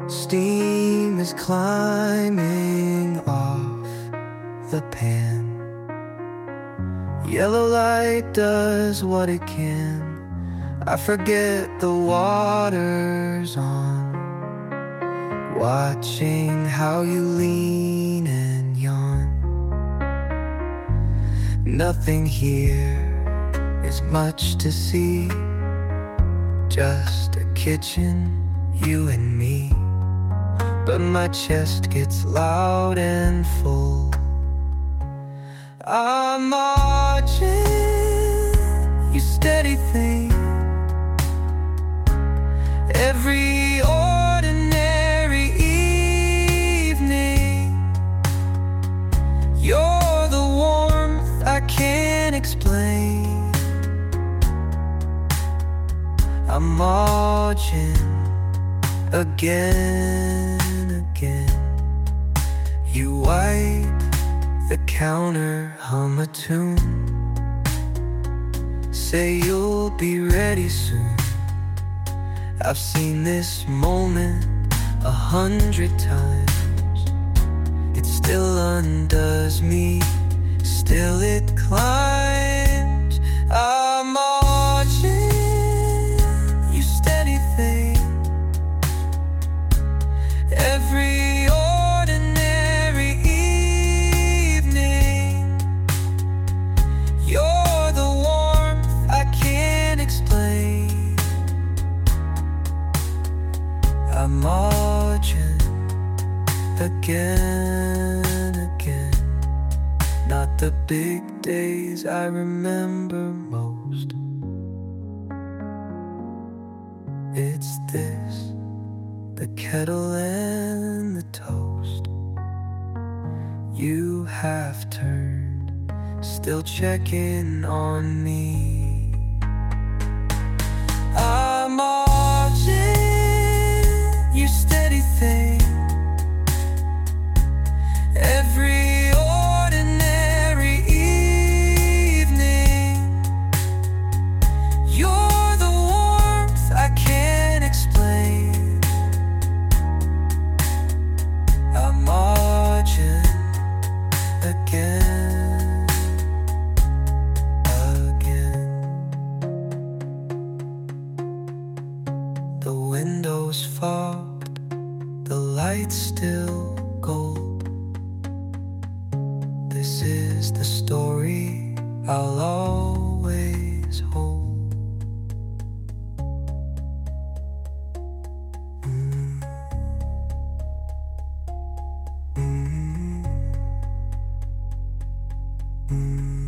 Steam is climbing off the pan. Yellow light does what it can. I forget the water's on, watching how you lean and yawn. Nothing here is much to see, just a kitchen, you and me. But my chest gets loud and full. I'm marching, you steady thing. Every ordinary evening, you're the warmth I can't explain. I'm marching again. You wipe the counter, hum a tune, say you'll be ready soon. I've seen this moment 100 times. It still undoes me, still it climbs. I'm marching, you steady thing. Every ordinary evening, you're the warmth I can't explain. I'm marching again. Not the big days I remember most. It's this, the kettle and the toast. You have turned, still checking on me. I'm marching, you steady thing. Every ordinary evening, you're the warmth I can't explain. I'm marching again. The windows fog, the lights still gold. This is the story I'll always hold. Mm. Mm. Mm.